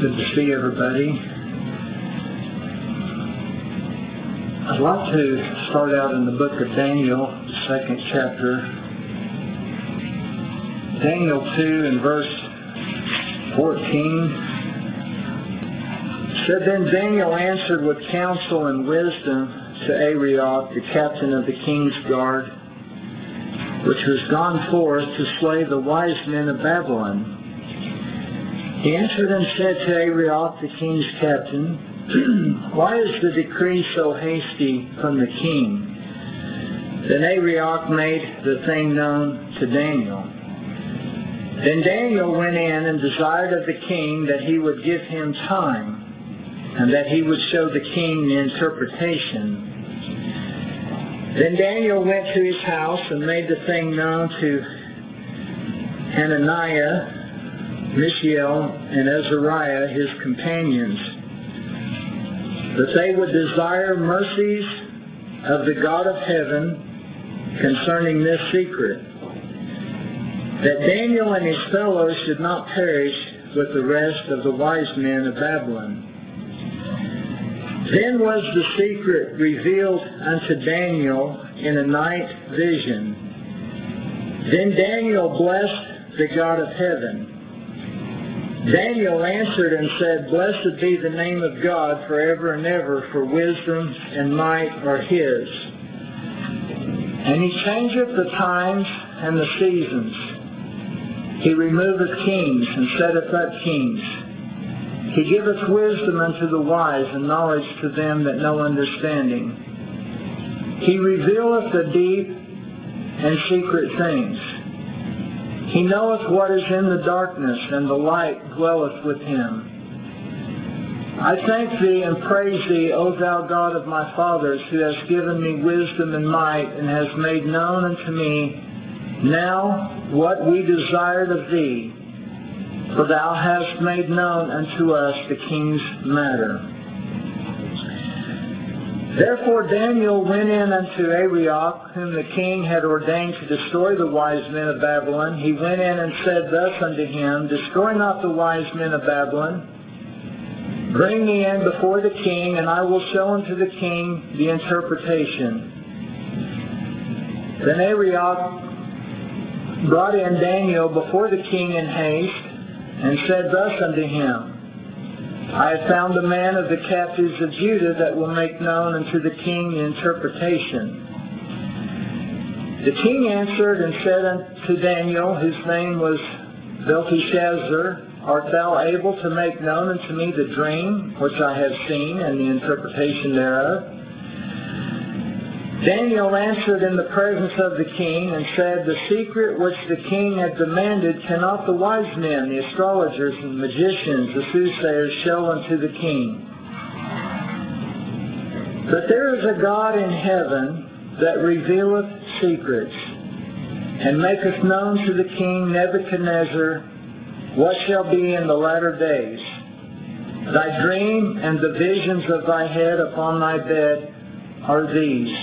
Good to see everybody. I'd like to start out in the book of Daniel, the second chapter. Daniel 2 and verse 14. Said, Then Daniel answered with counsel and wisdom to Arioch, the captain of the king's guard, which was gone forth to slay the wise men of Babylon. He answered and said to Arioch, the king's captain, Why is the decree so hasty from the king? Then Arioch made the thing known to Daniel. Then Daniel went in and desired of the king that he would give him time, and that he would show the king the interpretation. Then Daniel went to his house and made the thing known to Hananiah, Mishael, and Azariah, his companions, that they would desire mercies of the God of heaven concerning this secret, that Daniel and his fellows should not perish with the rest of the wise men of Babylon. Then was the secret revealed unto Daniel in a night vision. Then Daniel blessed the God of heaven. Daniel answered and said, Blessed be the name of God forever and ever, for wisdom and might are his. And he changeth the times and the seasons. He removeth kings and setteth up kings. He giveth wisdom unto the wise and knowledge to them that know understanding. He revealeth the deep and secret things. He knoweth what is in the darkness, and the light dwelleth with him. I thank thee and praise thee, O thou God of my fathers, who hast given me wisdom and might, and hast made known unto me now what we desired of thee, for thou hast made known unto us the king's matter. Therefore Daniel went in unto Arioch, whom the king had ordained to destroy the wise men of Babylon. He went in and said thus unto him, Destroy not the wise men of Babylon. Bring me in before the king, and I will show unto the king the interpretation. Then Arioch brought in Daniel before the king in haste, and said thus unto him, I have found a man of the captives of Judah that will make known unto the king the interpretation. The king answered and said unto Daniel, whose name was Belteshazzar, Art thou able to make known unto me the dream which I have seen, and the interpretation thereof? Daniel answered in the presence of the king and said, The secret which the king had demanded cannot the wise men, the astrologers and magicians, the soothsayers show unto the king. But there is a God in heaven that revealeth secrets, and maketh known to the king Nebuchadnezzar what shall be in the latter days. Thy dream and the visions of thy head upon thy bed are these.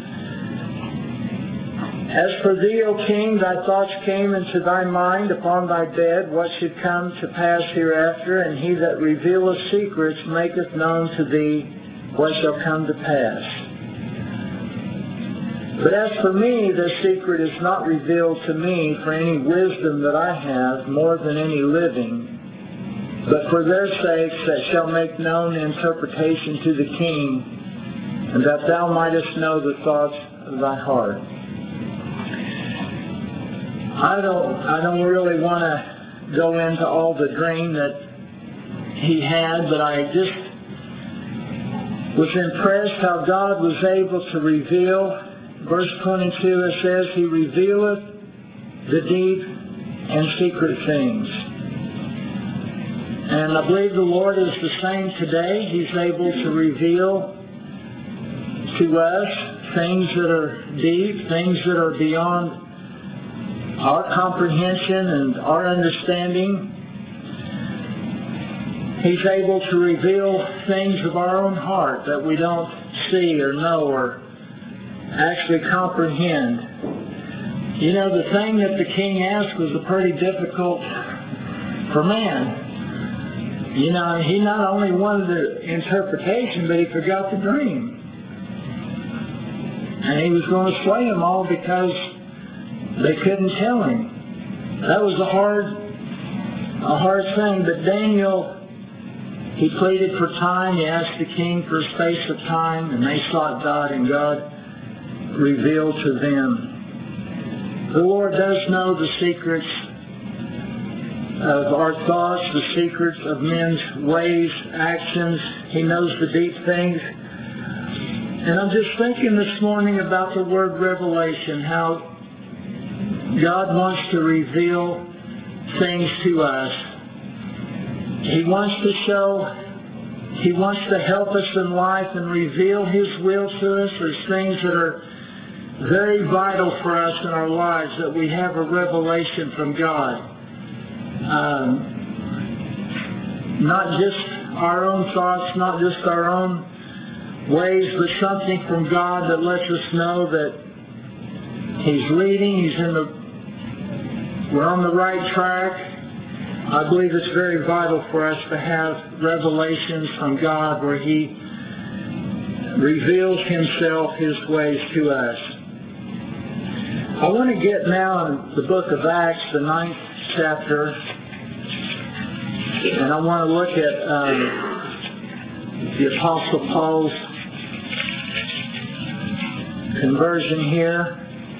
As for thee, O king, thy thoughts came into thy mind upon thy bed, what should come to pass hereafter, and he that revealeth secrets maketh known to thee what shall come to pass. But as for me, the secret is not revealed to me for any wisdom that I have, more than any living, but for their sakes that shall make known the interpretation to the king, and that thou mightest know the thoughts of thy heart. I don't really want to go into all the dream that he had, but I just was impressed how God was able to reveal. Verse 22, it says, He revealeth the deep and secret things. And I believe the Lord is the same today. He's able to reveal to us things that are deep, things that are beyond our comprehension and our understanding. He's able to reveal things of our own heart that we don't see or know or actually comprehend. You know, the thing that the king asked was pretty difficult for man. You know, he not only wanted the interpretation, but he forgot the dream. And he was going to slay them all because they couldn't tell him. That was a hard thing. But Daniel, he pleaded for time. He asked the king for a space of time, and they sought God, and God revealed to them. The Lord does know the secrets of our thoughts, the secrets of men's ways, actions. He knows the deep things. And I'm just thinking this morning about the word revelation, how God wants to reveal things to us. He wants to help us in life and reveal His will to us. There's things that are very vital for us in our lives, that we have a revelation from God. Not just our own thoughts, not just our own ways, but something from God that lets us know that He's leading, we're on the right track. I believe it's very vital for us to have revelations from God where He reveals Himself, His ways to us. I want to get now in the book of Acts, the 9th chapter, and I want to look at the Apostle Paul's conversion here.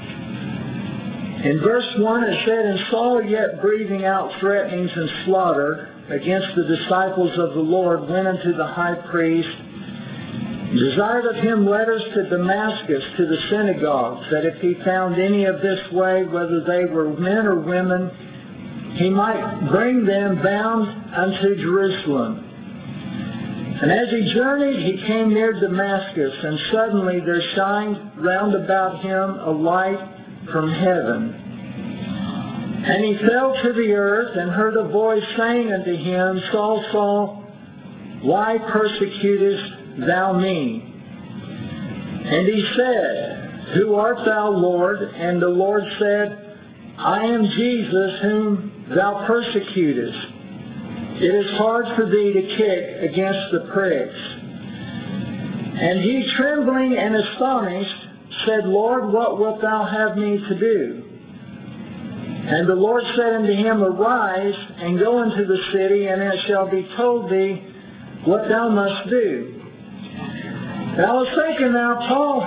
In verse 1 it said, "And Saul, yet breathing out threatenings and slaughter against the disciples of the Lord, went unto the high priest, desired of him letters to Damascus, to the synagogues, that if he found any of this way, whether they were men or women, he might bring them bound unto Jerusalem. And as he journeyed, he came near Damascus, and suddenly there shined round about him a light from heaven. And he fell to the earth, and heard a voice saying unto him, Saul, Saul, why persecutest thou me? And he said, Who art thou, Lord? And the Lord said, I am Jesus whom thou persecutest. It is hard for thee to kick against the pricks. And he, trembling and astonished, said, Lord, what wilt thou have me to do? And the Lord said unto him, Arise, and go into the city, and it shall be told thee what thou must do. And I was thinking now, Paul,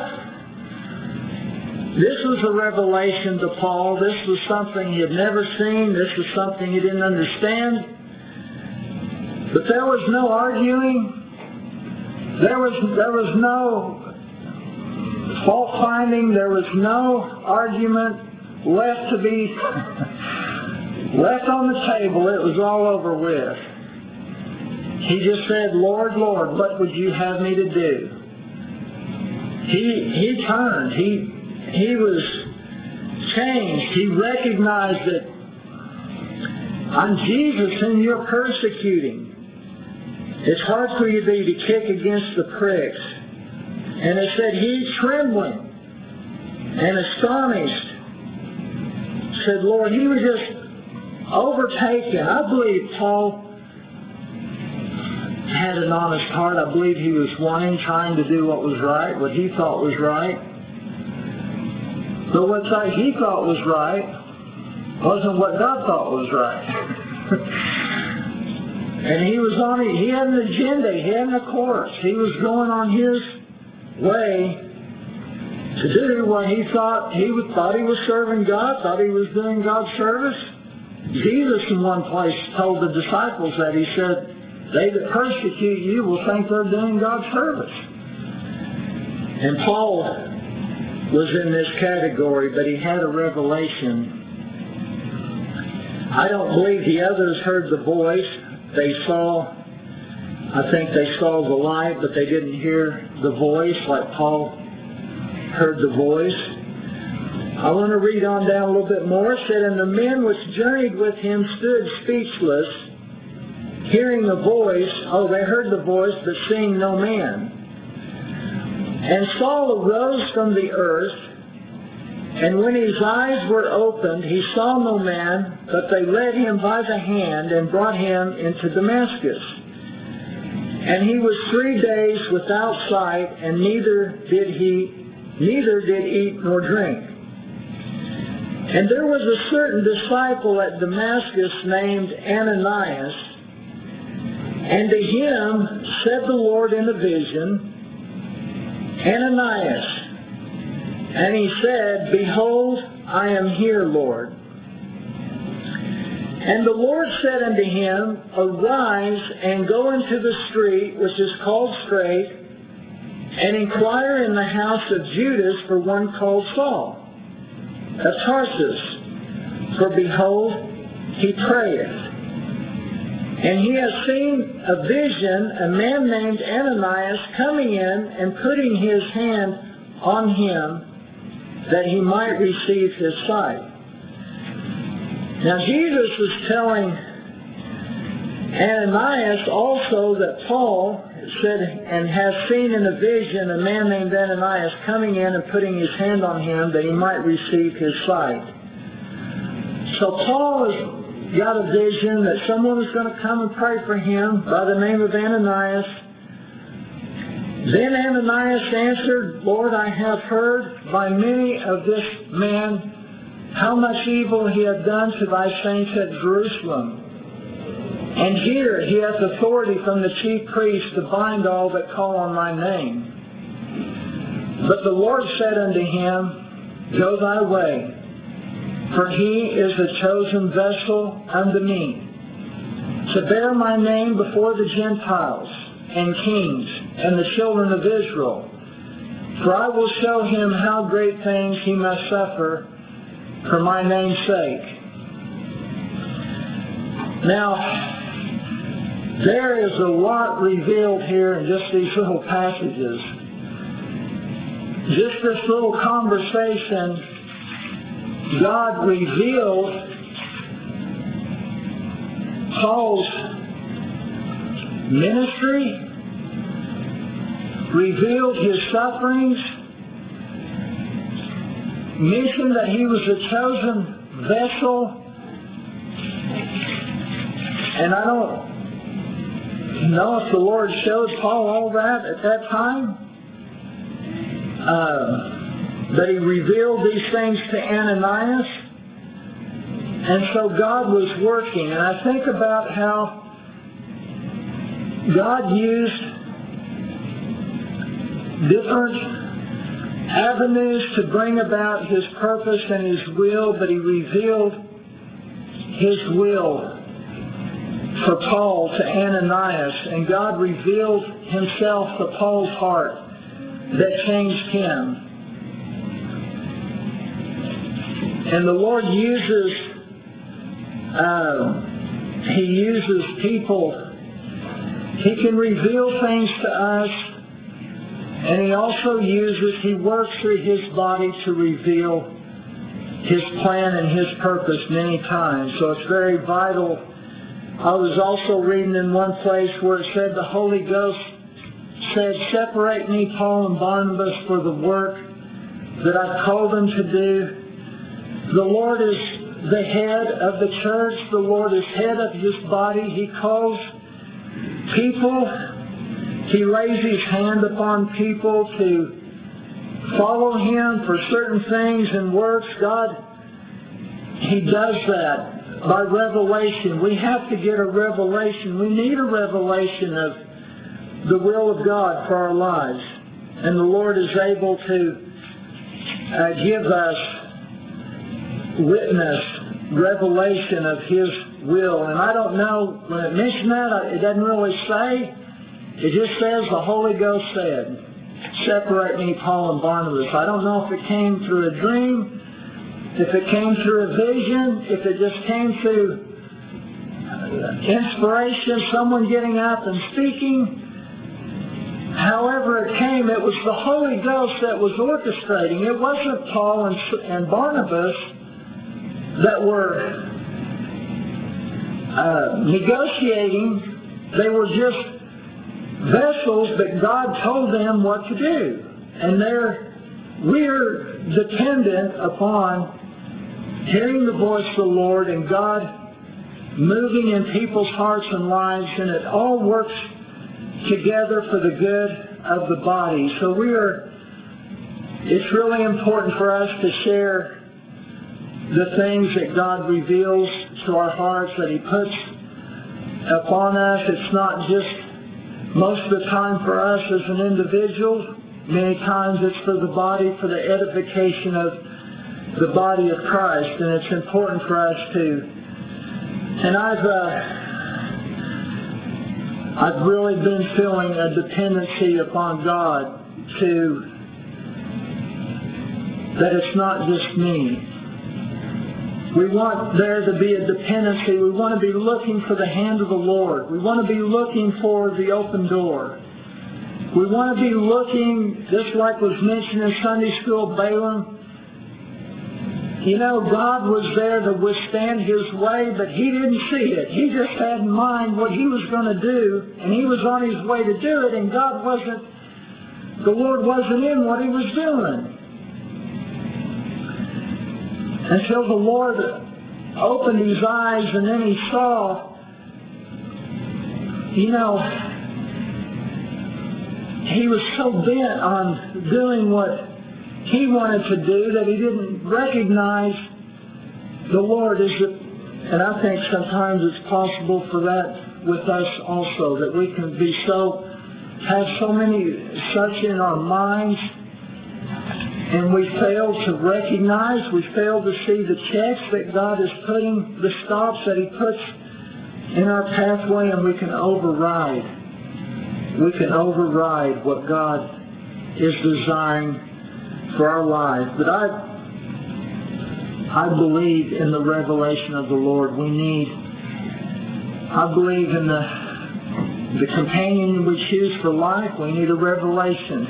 this was a revelation to Paul. This was something he had never seen. This was something he didn't understand. But there was no arguing. There was no fault finding. There was no argument left to be left on the table. It was all over with. He just said, Lord, Lord, what would you have me to do? He turned. He was changed. He recognized that I'm Jesus whom you're persecuting. It's hard for you to kick against the pricks. And it said, he, trembling and astonished, said, Lord, he was just overtaken. I believe Paul had an honest heart. I believe he was trying to do what was right, what he thought was right. But what he thought was right wasn't what God thought was right. And he had an agenda, he had a course. He was going on his way to do what he thought he was serving God, thought he was doing God's service. Jesus in one place told the disciples that. He said, they that persecute you will think they're doing God's service. And Paul was in this category, but he had a revelation. I don't believe the others heard the voice. I think they saw the light, but they didn't hear the voice like Paul heard the voice. I want to read on down a little bit more. It said, And the men which journeyed with him stood speechless, hearing the voice. Oh, they heard the voice, but seeing no man. And Saul arose from the earth, And when his eyes were opened, he saw no man, but they led him by the hand and brought him into Damascus. And he was 3 days without sight, and neither did eat nor drink. And there was a certain disciple at Damascus named Ananias, and to him said the Lord in a vision, Ananias. And he said, Behold, I am here, Lord. And the Lord said unto him, Arise and go into the street which is called Straight, and inquire in the house of Judas for one called Saul of Tarsus. For behold, he prayeth. And he has seen a vision, a man named Ananias coming in and putting his hand on him, that he might receive his sight. Now Jesus is telling Ananias also that Paul said and has seen in a vision a man named Ananias coming in and putting his hand on him that he might receive his sight. So Paul has got a vision that someone is going to come and pray for him by the name of Ananias. Then Ananias answered, Lord, I have heard by many of this man how much evil he hath done to thy saints at Jerusalem. And here he hath authority from the chief priest to bind all that call on thy name. But the Lord said unto him, Go thy way, for he is a chosen vessel unto me, to bear my name before the Gentiles and kings and the children of Israel. For I will show him how great things he must suffer for my name's sake. Now, there is a lot revealed here in just these little passages. Just this little conversation, God revealed Paul's ministry, revealed his sufferings, mentioned that he was a chosen vessel, and I don't know if the Lord showed Paul all that at that time, but he revealed these things to Ananias, and so God was working. And I think about how God used different avenues to bring about his purpose and his will, but he revealed his will for Paul to Ananias, and God revealed himself to Paul's heart that changed him. And the Lord uses he uses people. He can reveal things to us, and he also he works through his body to reveal his plan and his purpose many times. So it's very vital. I was also reading in one place where it said the Holy Ghost said, Separate me, Paul and Barnabas, for the work that I've called them to do. The Lord is the head of the church. The Lord is head of his body. He calls people. He lays his hand upon people to follow him for certain things and works. God, he does that by revelation. We have to get a revelation. We need a revelation of the will of God for our lives. And the Lord is able to give us revelation of his will. And I don't know, when it mentioned that, it doesn't really say. It just says the Holy Ghost said, Separate me, Paul and Barnabas. I don't know if it came through a dream, if it came through a vision, if it just came through inspiration, someone getting up and speaking. However it came, it was the Holy Ghost that was orchestrating. It wasn't Paul and Barnabas that were negotiating. They were just vessels that God told them what to do. And we're dependent upon hearing the voice of the Lord and God moving in people's hearts and lives, and it all works together for the good of the body. So it's really important for us to share the things that God reveals to our hearts, that He puts upon us. It's not just most of the time for us as an individual. Many times it's for the body, for the edification of the body of Christ, and it's important for us to. And I've really been feeling a dependency upon God that it's not just me. We want there to be a dependency. We want to be looking for the hand of the Lord. We want to be looking for the open door. We want to be looking, just like was mentioned in Sunday school, Balaam. You know, God was there to withstand his way, but he didn't see it. He just had in mind what he was going to do, and he was on his way to do it, and the Lord wasn't in what he was doing. Until the Lord opened his eyes, and then he saw, he was so bent on doing what he wanted to do that he didn't recognize the Lord. And I think sometimes it's possible for that with us also, that we can have so many such in our minds, and we fail to recognize, we fail to see the checks that God is putting, the stops that he puts in our pathway, and we can override what God is desiring for our life. But I believe in the revelation of the Lord. I believe in the companion we choose for life. We need a revelation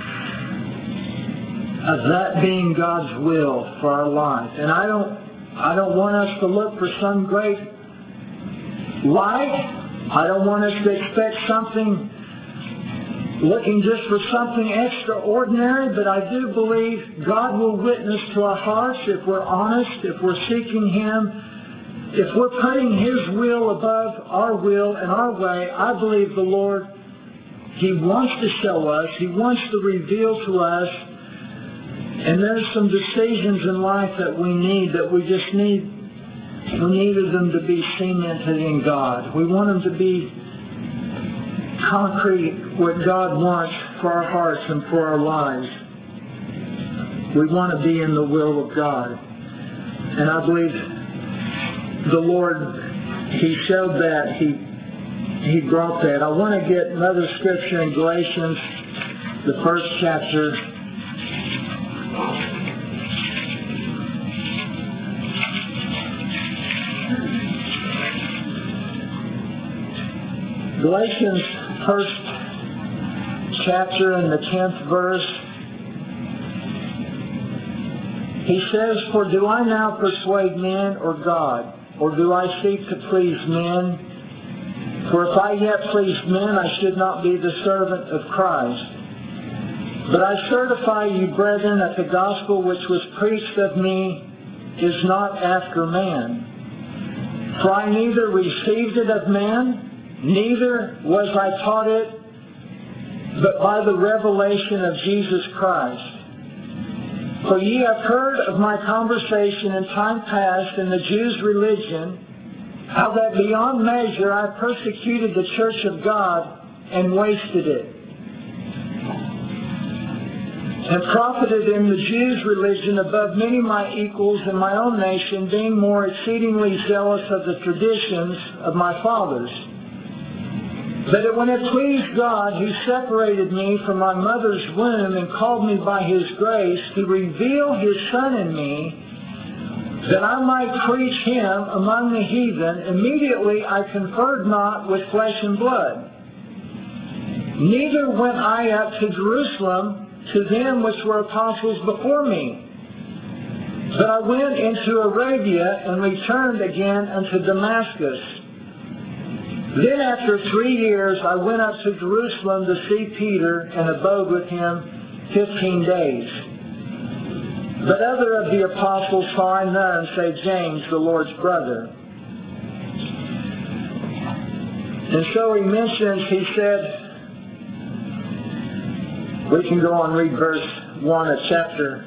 of that being God's will for our life. And I don't want us to look for some great light. I don't want us to expect something, looking just for something extraordinary, but I do believe God will witness to our hearts if we're honest, if we're seeking Him, if we're putting His will above our will and our way. I believe the Lord, He wants to show us, He wants to reveal to us, and there's some decisions in life that we needed them to be cemented in God. We want them to be concrete, what God wants for our hearts and for our lives. We want to be in the will of God. And I believe the Lord, He showed that. He brought that. I want to get another scripture in Galatians, the 1st chapter. Galatians 1st chapter and the 10th verse. He says, "For do I now persuade men or God, or do I seek to please men? For if I yet pleased men, I should not be the servant of Christ. But I certify you, brethren, that the gospel which was preached of me is not after man. For I neither received it of man, neither was I taught it, but by the revelation of Jesus Christ. For ye have heard of my conversation in time past in the Jews' religion, how that beyond measure I persecuted the church of God and wasted it, and profited in the Jews' religion above many my equals in my own nation, being more exceedingly zealous of the traditions of my fathers. But when it pleased God, He separated me from my mother's womb and called me by His grace to reveal His Son in me, that I might preach Him among the heathen. Immediately I conferred not with flesh and blood. Neither went I up to Jerusalem to them which were apostles before me. But I went into Arabia and returned again unto Damascus. Then after 3 years I went up to Jerusalem to see Peter, and abode with him 15 days. But other of the apostles saw I none, save James, the Lord's brother. And so he mentions, he said, we can go on and read verse 1 of chapter.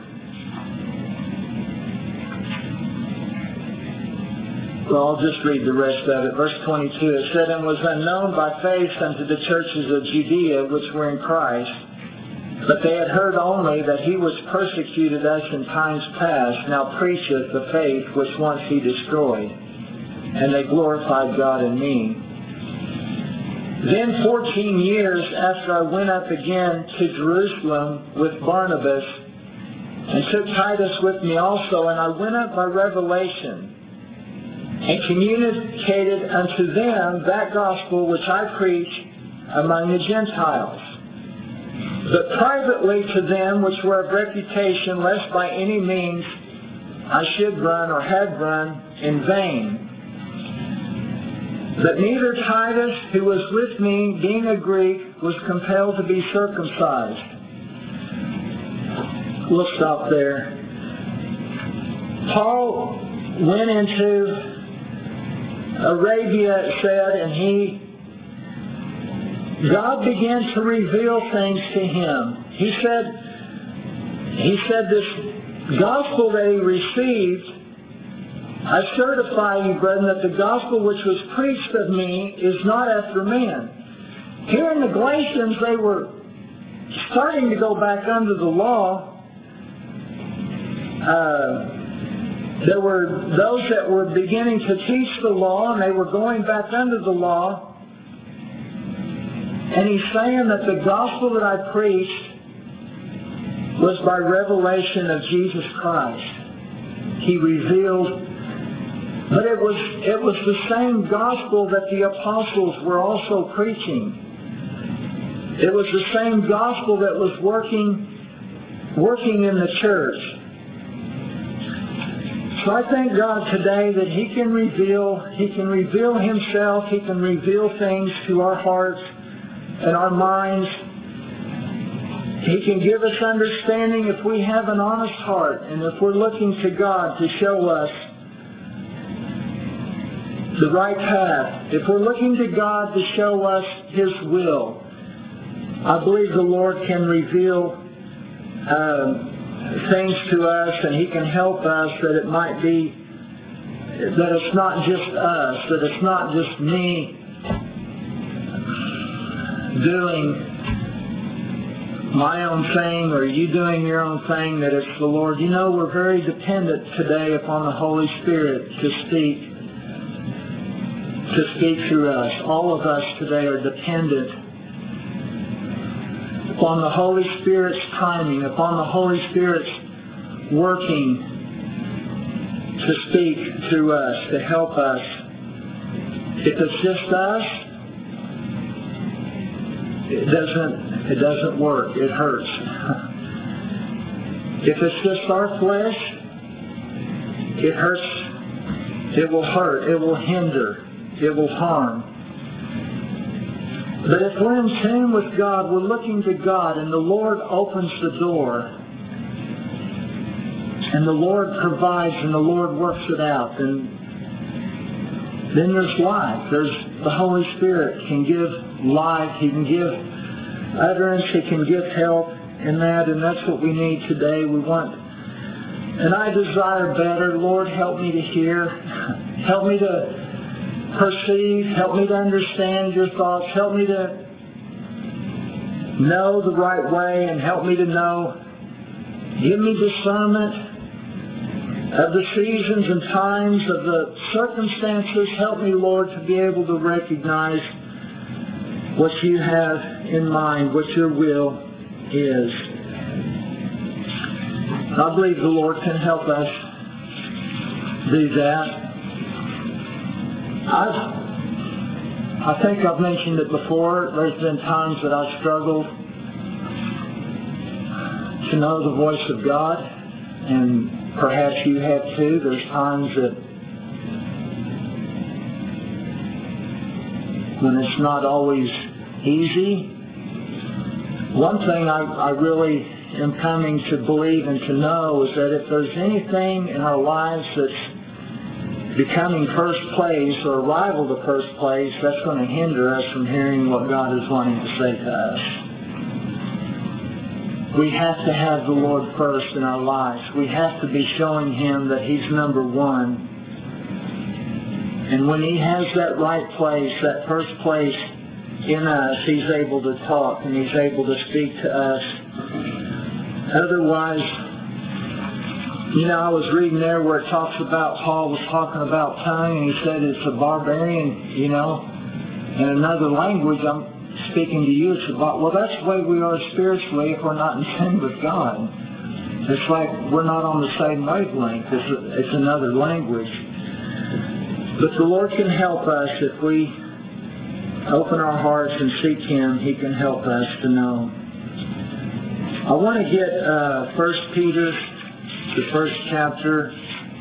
Well, I'll just read the rest of it. Verse 22, it said, and was unknown by face unto the churches of Judea which were in Christ, but they had heard only that he was persecuted us in times past, now preacheth the faith which once he destroyed. And they glorified God in me. Then 14 years after I went up again to Jerusalem with Barnabas, and took Titus with me also, and I went up by revelation, and communicated unto them that gospel which I preach among the Gentiles. But privately to them which were of reputation, lest by any means I should run or had run in vain. But neither Titus, who was with me, being a Greek, was compelled to be circumcised. We'll stop there. Paul went into Arabia, it said, and God began to reveal things to him. He said this gospel that he received, I certify you, brethren, that the gospel which was preached of me is not after men. Here in the Galatians, they were starting to go back under the law. There were those that were beginning to teach the law, and they were going back under the law. And he's saying that the gospel that I preached was by revelation of Jesus Christ. He revealed, but it was the same gospel that the apostles were also preaching. It was the same gospel that was working in the church. So I thank God today that He can reveal Himself, He can reveal things to our hearts and our minds. He can give us understanding if we have an honest heart and if we're looking to God to show us the right path. If we're looking to God to show us His will, I believe the Lord can reveal things to us, and He can help us that it might be, that it's not just us, that it's not just me doing my own thing or you doing your own thing, that it's the Lord. You know, we're very dependent today upon the Holy Spirit to speak through us. All of us today are dependent upon the Holy Spirit's timing, upon the Holy Spirit's working to speak through us, to help us. If it's just us, it doesn't work. It hurts. If it's just our flesh, it hurts. It will hurt. It will hinder. It will harm. But if we're in tune with God, we're looking to God, and the Lord opens the door, and the Lord provides, and the Lord works it out, and then there's life. There's the Holy Spirit can give life. He can give utterance. He can give help in that, and that's what we need today. We want, and I desire better. Lord, help me to hear. Help me to perceive. Help me to understand your thoughts. Help me to know the right way, and help me to know. Give me discernment of the seasons and times, of the circumstances. Help me, Lord, to be able to recognize what you have in mind, what your will is. I believe the Lord can help us do that. I think I've mentioned it before. There's been times that I've struggled to know the voice of God, and perhaps you have too. There's times that when it's not always easy. One thing I really am coming to believe and to know is that if there's anything in our lives that's becoming first place or rival to first place, that's going to hinder us from hearing what God is wanting to say to us. We have to have the Lord first in our lives. We have to be showing Him that He's number one. And when He has that right place, that first place in us, He's able to talk and He's able to speak to us. Otherwise, I was reading there where it talks about, Paul was talking about tongue, and he said it's a barbarian, in another language. I'm speaking to you. It's about, well, that's the way we are spiritually if we're not in sin with God. It's like we're not on the same wavelength. It's another language. But the Lord can help us if we open our hearts and seek Him. He can help us to know. I want to get 1 Peter, the first chapter.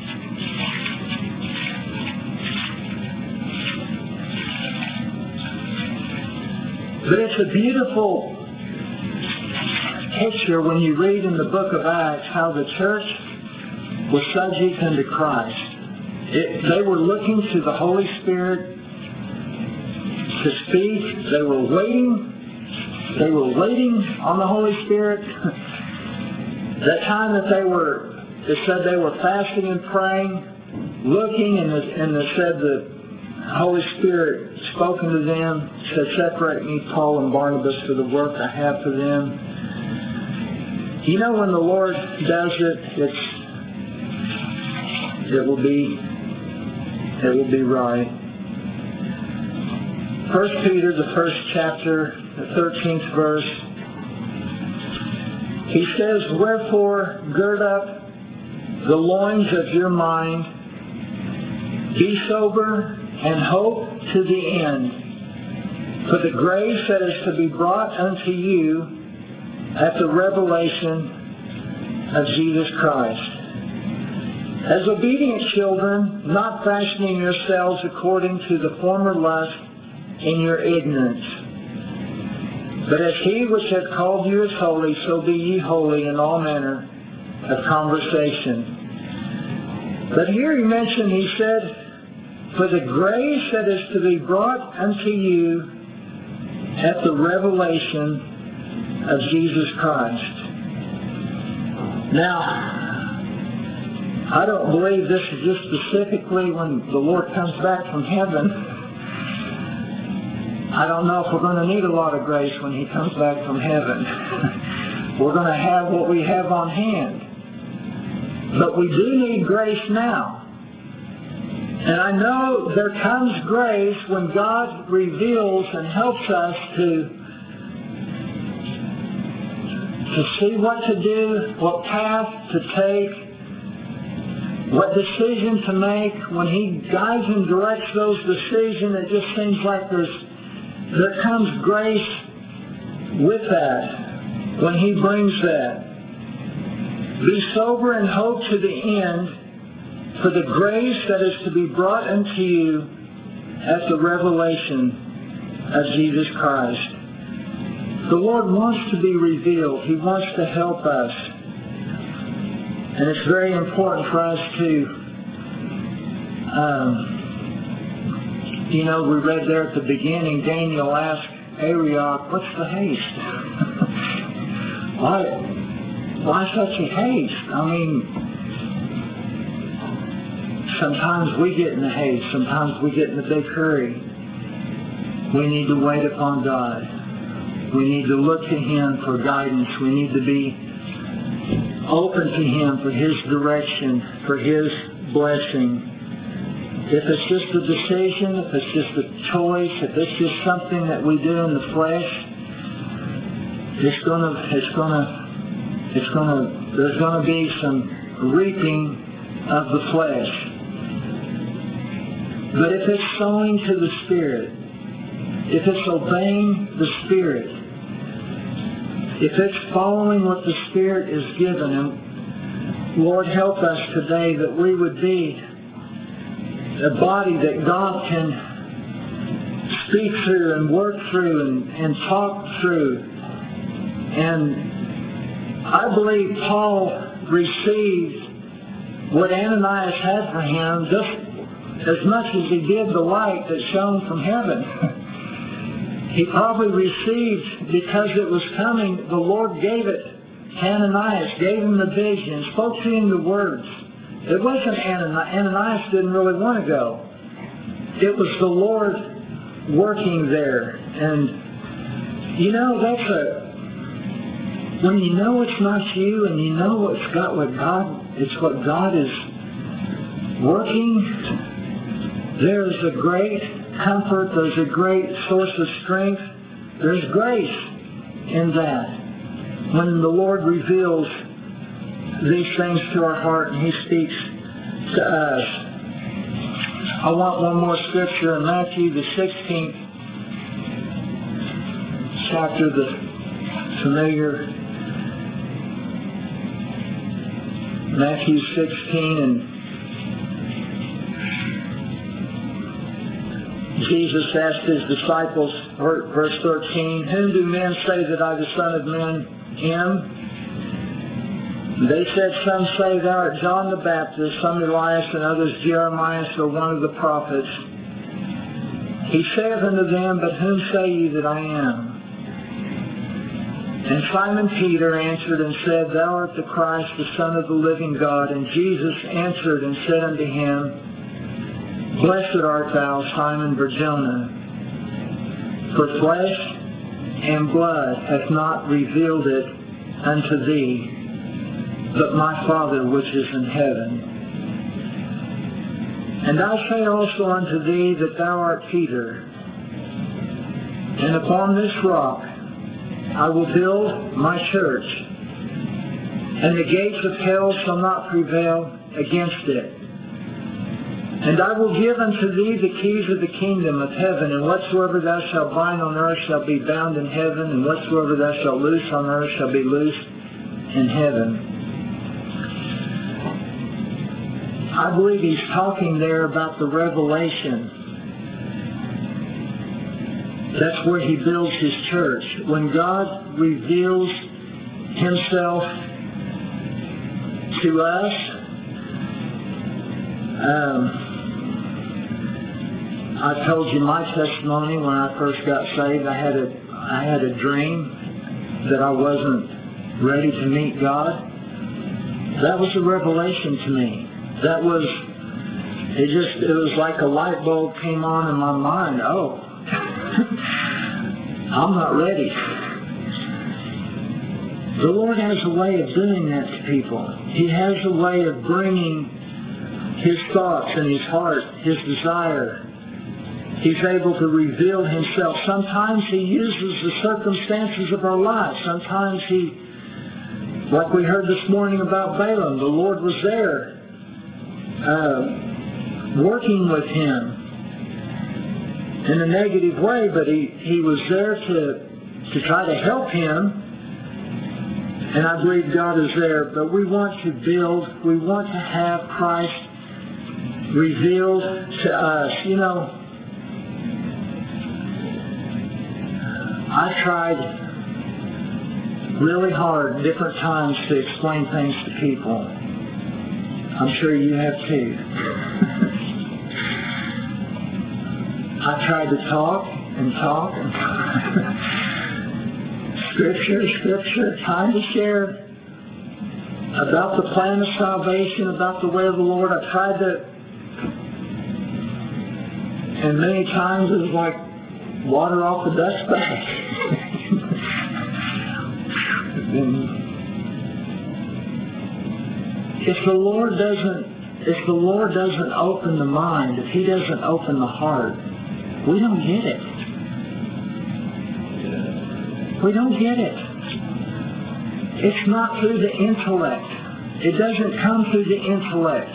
But it's a beautiful picture when you read in the book of Acts how the church was subject unto Christ. They were looking to the Holy Spirit to speak. They were waiting on the Holy Spirit. That time that it said they were fasting and praying, looking, and it said the Holy Spirit spoken to them, said, separate me, Paul and Barnabas, for the work I have for them. When the Lord does it, it will be right. 1 Peter, the first chapter, the 13th verse, he says, wherefore gird up the loins of your mind, be sober, and hope to the end, for the grace that is to be brought unto you at the revelation of Jesus Christ. As obedient children, not fashioning yourselves according to the former lust in your ignorance, but as He which hath called you is holy, so be ye holy in all manner of conversation. But here he said, for the grace that is to be brought unto you at the revelation of Jesus Christ. Now, I don't believe this is just specifically when the Lord comes back from heaven. I don't know if we're going to need a lot of grace when He comes back from heaven. We're going to have what we have on hand. But we do need grace now. And I know there comes grace when God reveals and helps us to see what to do, what path to take, what decision to make. When He guides and directs those decisions, it just seems like there comes grace with that when He brings that. Be sober and hope to the end, for the grace that is to be brought unto you at the revelation of Jesus Christ. The Lord wants to be revealed. He wants to help us. And it's very important for us to, we read there at the beginning, Daniel asked Arioch, what's the haste? Why such a haste? Sometimes we get in a haste. Sometimes we get in a big hurry. We need to wait upon God. We need to look to Him for guidance. We need to be open to Him for His direction, for His blessing. If it's just a decision, if it's just a choice, if it's just something that we do in the flesh, there's going to be some reaping of the flesh. But if it's sowing to the Spirit, if it's obeying the Spirit, if it's following what the Spirit is given, and Lord, help us today that we would be a body that God can speak through and work through and talk through and I believe Paul received what Ananias had for him just as much as he did the light that shone from heaven. He probably received, because it was coming, the Lord gave it to Ananias, gave him the vision, spoke to him the words. It wasn't Ananias. Ananias didn't really want to go. It was the Lord working there. And, you know, when you know it's not you and you know it's what God is working, there's a great comfort, there's a great source of strength, there's grace in that. When the Lord reveals these things to our heart and He speaks to us. I want one more scripture in Matthew, the 16th chapter, the familiar Matthew 16, and Jesus asked His disciples, verse 13, "Whom do men say that I, the Son of Man, am?" They said, "Some say thou art John the Baptist, some Elias, and others Jeremiah, or one of the prophets." He saith unto them, "But whom say ye that I am?" And Simon Peter answered and said, "Thou art the Christ, the Son of the living God." And Jesus answered and said unto him, "Blessed art thou, Simon Bar-Jonah, for flesh and blood hath not revealed it unto thee, but my Father which is in heaven. And I say also unto thee that thou art Peter, and upon this rock I will build my church, and the gates of hell shall not prevail against it. And I will give unto thee the keys of the kingdom of heaven, and whatsoever thou shalt bind on earth shall be bound in heaven, and whatsoever thou shalt loose on earth shall be loosed in heaven." I believe He's talking there about the revelation. That's where He builds His church. When God reveals Himself to us, I told you my testimony when I first got saved. I had a dream that I wasn't ready to meet God. That was a revelation to me. It was like a light bulb came on in my mind. Oh, I'm not ready. The Lord has a way of doing that to people. He has a way of bringing His thoughts and His heart, His desire. He's able to reveal Himself. Sometimes He uses the circumstances of our lives. Sometimes He, like we heard this morning about Balaam, the Lord was there working with him in a negative way, but he was there to try to help him, and I believe God is there. But we want to build, we want to have Christ revealed to us. You know, I tried really hard different times to explain things to people. I'm sure you have too. I tried to talk and talk and scripture, trying to share about the plan of salvation, about the way of the Lord. I tried to, and many times it was like water off a duck's back. If the Lord doesn't open the mind, if He doesn't open the heart, we don't get it. We don't get it. It's not through the intellect. It doesn't come through the intellect.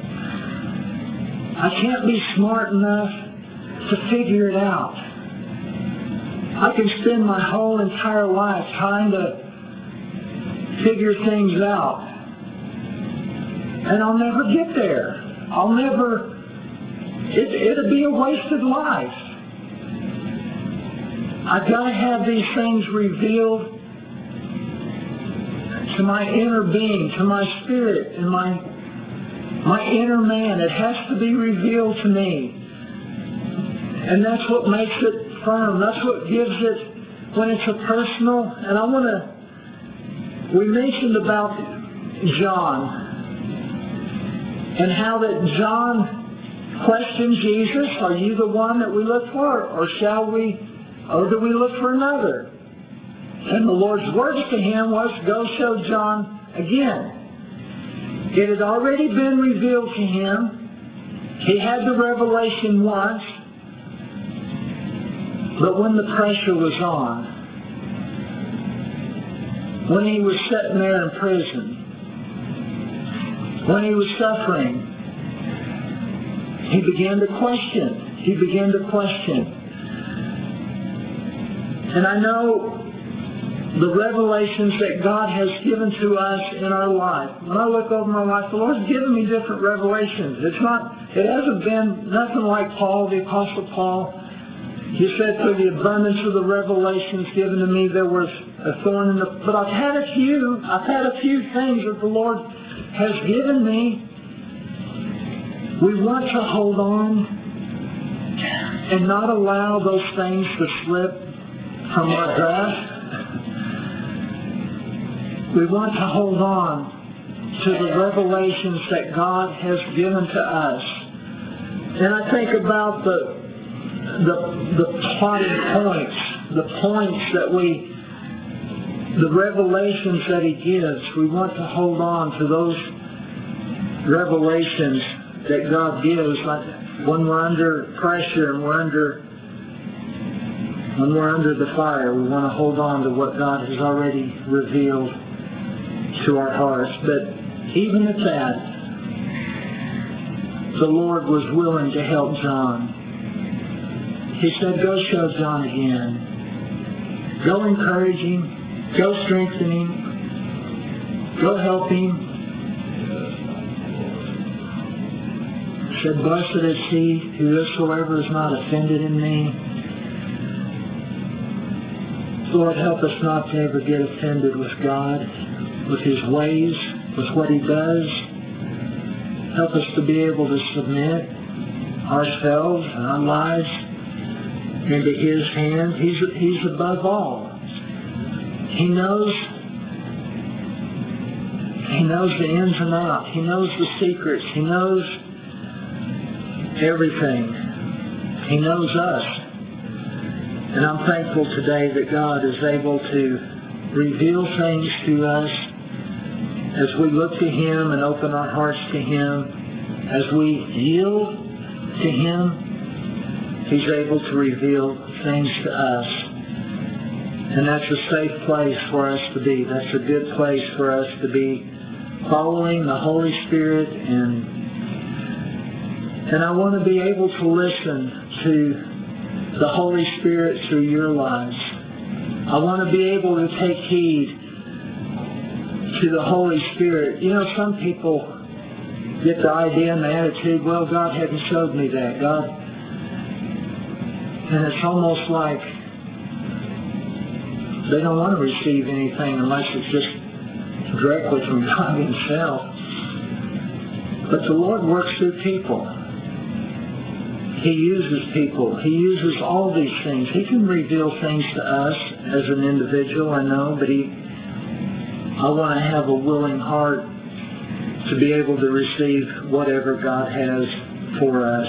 I can't be smart enough to figure it out. I can spend my whole entire life trying to figure things out, and I'll never get there. It'll be a wasted life. I've got to have these things revealed to my inner being, to my spirit, and my inner man. It has to be revealed to me. And that's what makes it firm. That's what gives it when it's a personal. And we mentioned about John and how that John questioned Jesus, are you the one that we look for, or do we look for another? And the Lord's words to him was, go show John again. It had already been revealed to him. He had the revelation once, but when the pressure was on, when he was sitting there in prison, when he was suffering, he began to question. He began to question. And I know the revelations that God has given to us in our life. When I look over my life, the Lord's given me different revelations. It hasn't been nothing like Paul, the Apostle Paul. He said, through the abundance of the revelations given to me, there was a thorn in the... But I've had a few things that the Lord has given me. We want to hold on and not allow those things to slip from our grasp. We want to hold on to the revelations that God has given to us. And I think about the plotting points, the revelations that he gives. We want to hold on to those revelations that God gives, like when we're under pressure and when we're under the fire. We want to hold on to what God has already revealed to our hearts. But even at that, the Lord was willing to help John. He said, go show John again. Go encourage him. Go strengthen him. Go help him. He said, blessed is he whosoever is not offended in me. Lord, help us not to ever get offended with God, with his ways, with what he does. Help us to be able to submit ourselves and our lives into his hands. He's above all. He knows the ins and outs. He knows the secrets. He knows everything. He knows us. And I'm thankful today that God is able to reveal things to us as we look to him and open our hearts to him. As we yield to him, he's able to reveal things to us. And that's a safe place for us to be. That's a good place for us to be, following the Holy Spirit. And I want to be able to listen to the Holy Spirit through your lives. I want to be able to take heed to the Holy Spirit. You know, some people get the idea and the attitude, well, God hadn't showed me that. And it's almost like they don't want to receive anything unless it's just directly from God himself. But the Lord works through people. He uses people. He uses all these things. He can reveal things to us as an individual, I know, but I want to have a willing heart to be able to receive whatever God has for us.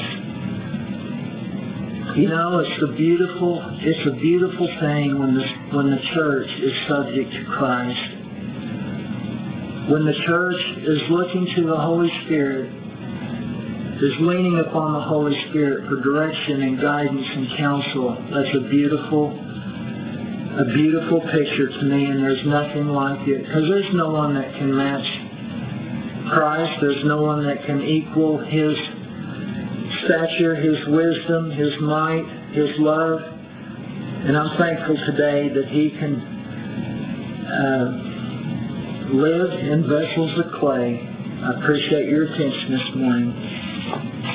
You know, it's a beautiful thing when the church is subject to Christ. When the church is looking to the Holy Spirit, is leaning upon the Holy Spirit for direction and guidance and counsel. That's a beautiful picture to me, and there's nothing like it. Because there's no one that can match Christ. There's no one that can equal his stature, his wisdom, his might, his love. And I'm thankful today that he can live in vessels of clay. I appreciate your attention this morning.